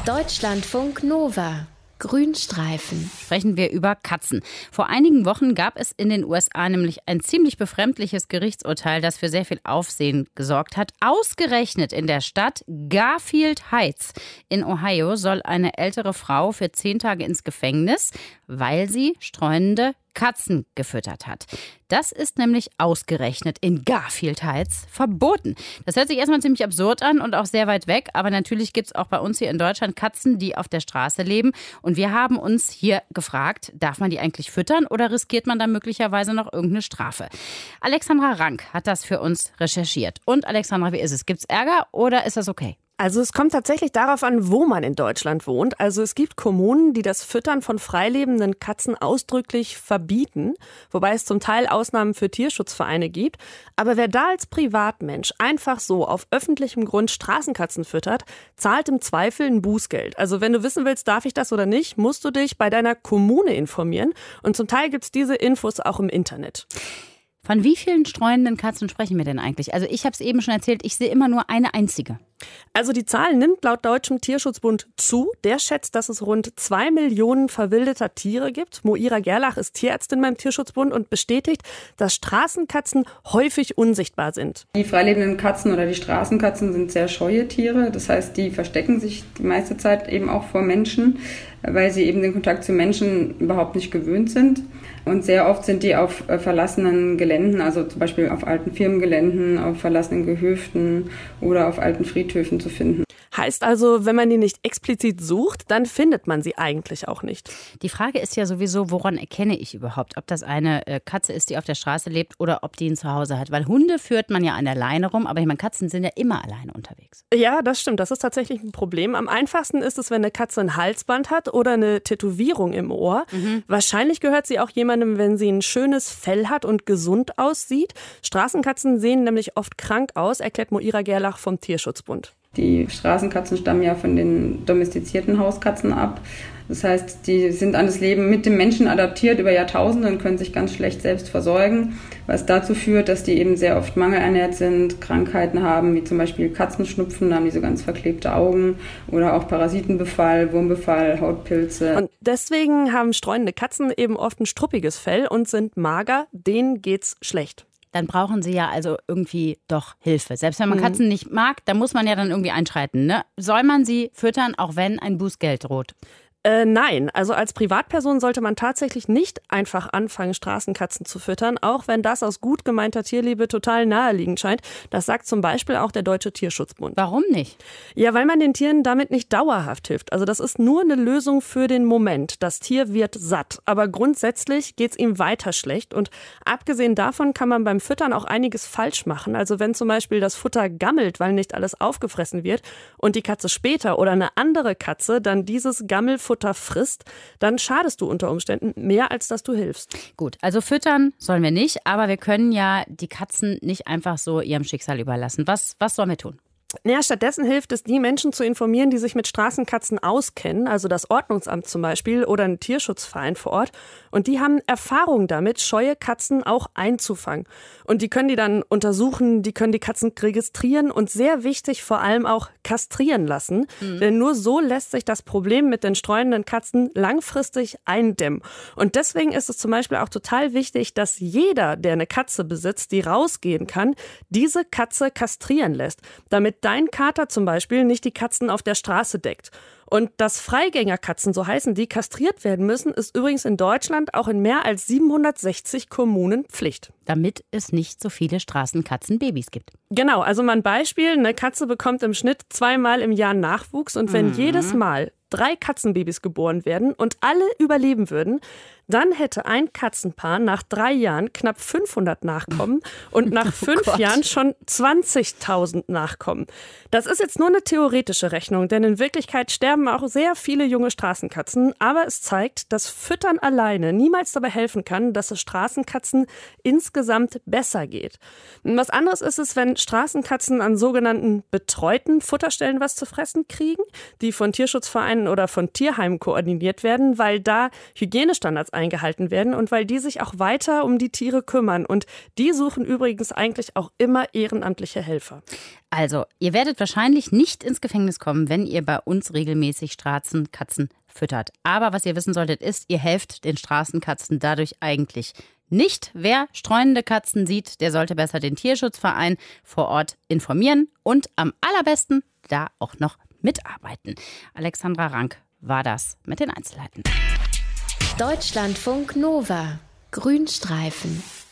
Deutschlandfunk Nova. Grünstreifen. Sprechen wir über Katzen. Vor einigen Wochen gab es in den USA nämlich ein ziemlich befremdliches Gerichtsurteil, das für sehr viel Aufsehen gesorgt hat. Ausgerechnet in der Stadt Garfield Heights in Ohio soll eine ältere Frau für 10 Tage ins Gefängnis, weil sie streunende Katzen gefüttert hat. Das ist nämlich ausgerechnet in Garfield Heights verboten. Das hört sich erstmal ziemlich absurd an und auch sehr weit weg. Aber natürlich gibt es auch bei uns hier in Deutschland Katzen, die auf der Straße leben. Und wir haben uns hier gefragt, darf man die eigentlich füttern oder riskiert man da möglicherweise noch irgendeine Strafe? Alexandra Rank hat das für uns recherchiert. Und Alexandra, wie ist es? Gibt es Ärger oder ist das okay? Also es kommt tatsächlich darauf an, wo man in Deutschland wohnt. Also es gibt Kommunen, die das Füttern von freilebenden Katzen ausdrücklich verbieten, wobei es zum Teil Ausnahmen für Tierschutzvereine gibt. Aber wer da als Privatmensch einfach so auf öffentlichem Grund Straßenkatzen füttert, zahlt im Zweifel ein Bußgeld. Also wenn du wissen willst, darf ich das oder nicht, musst du dich bei deiner Kommune informieren. Und zum Teil gibt's diese Infos auch im Internet. Von wie vielen streunenden Katzen sprechen wir denn eigentlich? Also ich habe es eben schon erzählt, ich sehe immer nur eine einzige. Also die Zahl nimmt laut Deutschem Tierschutzbund zu. Der schätzt, dass es rund 2 Millionen verwildeter Tiere gibt. Moira Gerlach ist Tierärztin beim Tierschutzbund und bestätigt, dass Straßenkatzen häufig unsichtbar sind. Die freilebenden Katzen oder die Straßenkatzen sind sehr scheue Tiere. Das heißt, die verstecken sich die meiste Zeit eben auch vor Menschen, weil sie eben den Kontakt zu Menschen überhaupt nicht gewöhnt sind. Und sehr oft sind die auf verlassenen Geländen, also zum Beispiel auf alten Firmengeländen, auf verlassenen Gehöften oder auf alten Friedhöfen zu finden. Heißt also, wenn man die nicht explizit sucht, dann findet man sie eigentlich auch nicht. Die Frage ist ja sowieso, woran erkenne ich überhaupt, ob das eine Katze ist, die auf der Straße lebt oder ob die ein Zuhause hat. Weil Hunde führt man ja an der Leine rum, aber ich meine, Katzen sind ja immer alleine unterwegs. Ja, das stimmt. Das ist tatsächlich ein Problem. Am einfachsten ist es, wenn eine Katze ein Halsband hat oder eine Tätowierung im Ohr. Wahrscheinlich gehört sie auch jemandem, wenn sie ein schönes Fell hat und gesund aussieht. Straßenkatzen sehen nämlich oft krank aus, erklärt Moira Gerlach vom Tierschutzbund. Die Straßenkatzen stammen ja von den domestizierten Hauskatzen ab. Das heißt, die sind an das Leben mit dem Menschen adaptiert über Jahrtausende und können sich ganz schlecht selbst versorgen, was dazu führt, dass die eben sehr oft mangelernährt sind, Krankheiten haben, wie zum Beispiel Katzenschnupfen, da haben die so ganz verklebte Augen oder auch Parasitenbefall, Wurmbefall, Hautpilze. Und deswegen haben streunende Katzen eben oft ein struppiges Fell und sind mager, denen geht's schlecht. Dann brauchen sie ja also irgendwie doch Hilfe. Selbst wenn man Katzen nicht mag, dann muss man ja dann irgendwie einschreiten, ne? Soll man sie füttern, auch wenn ein Bußgeld droht? Nein, also als Privatperson sollte man tatsächlich nicht einfach anfangen, Straßenkatzen zu füttern, auch wenn das aus gut gemeinter Tierliebe total naheliegend scheint. Das sagt zum Beispiel auch der Deutsche Tierschutzbund. Warum nicht? Ja, weil man den Tieren damit nicht dauerhaft hilft. Also das ist nur eine Lösung für den Moment. Das Tier wird satt, aber grundsätzlich geht's ihm weiter schlecht. Und abgesehen davon kann man beim Füttern auch einiges falsch machen. Also wenn zum Beispiel das Futter gammelt, weil nicht alles aufgefressen wird und die Katze später oder eine andere Katze dann dieses Gammelfutter frisst, dann schadest du unter Umständen mehr, als dass du hilfst. Gut, also füttern sollen wir nicht, aber wir können ja die Katzen nicht einfach so ihrem Schicksal überlassen. Was sollen wir tun? Ja, stattdessen hilft es, die Menschen zu informieren, die sich mit Straßenkatzen auskennen, also das Ordnungsamt zum Beispiel oder ein Tierschutzverein vor Ort. Und die haben Erfahrung damit, scheue Katzen auch einzufangen. Und die können die dann untersuchen, die können die Katzen registrieren und sehr wichtig vor allem auch kastrieren lassen. Denn nur so lässt sich das Problem mit den streunenden Katzen langfristig eindämmen. Und deswegen ist es zum Beispiel auch total wichtig, dass jeder, der eine Katze besitzt, die rausgehen kann, diese Katze kastrieren lässt, damit dein Kater zum Beispiel nicht die Katzen auf der Straße deckt. Und dass Freigängerkatzen, so heißen die, kastriert werden müssen, ist übrigens in Deutschland auch in mehr als 760 Kommunen Pflicht. Damit es nicht so viele Straßenkatzenbabys gibt. Genau, also mal ein Beispiel. Eine Katze bekommt im Schnitt 2-mal im Jahr Nachwuchs. Und wenn jedes Mal 3 Katzenbabys geboren werden und alle überleben würden, dann hätte ein Katzenpaar nach 3 Jahren knapp 500 Nachkommen und nach 5 Jahren schon 20.000 Nachkommen. Das ist jetzt nur eine theoretische Rechnung, denn in Wirklichkeit sterben auch sehr viele junge Straßenkatzen. Aber es zeigt, dass Füttern alleine niemals dabei helfen kann, dass es Straßenkatzen insgesamt besser geht. Was anderes ist es, wenn Straßenkatzen an sogenannten betreuten Futterstellen was zu fressen kriegen, die von Tierschutzvereinen oder von Tierheimen koordiniert werden, weil da Hygienestandards eingehalten werden und weil die sich auch weiter um die Tiere kümmern. Und die suchen übrigens eigentlich auch immer ehrenamtliche Helfer. Also, ihr werdet wahrscheinlich nicht ins Gefängnis kommen, wenn ihr bei uns regelmäßig Straßenkatzen füttert. Aber was ihr wissen solltet, ist, ihr helft den Straßenkatzen dadurch eigentlich nicht. Wer streunende Katzen sieht, der sollte besser den Tierschutzverein vor Ort informieren und am allerbesten da auch noch mitarbeiten. Alexandra Rank war das mit den Einzelheiten. Deutschlandfunk Nova. Grünstreifen.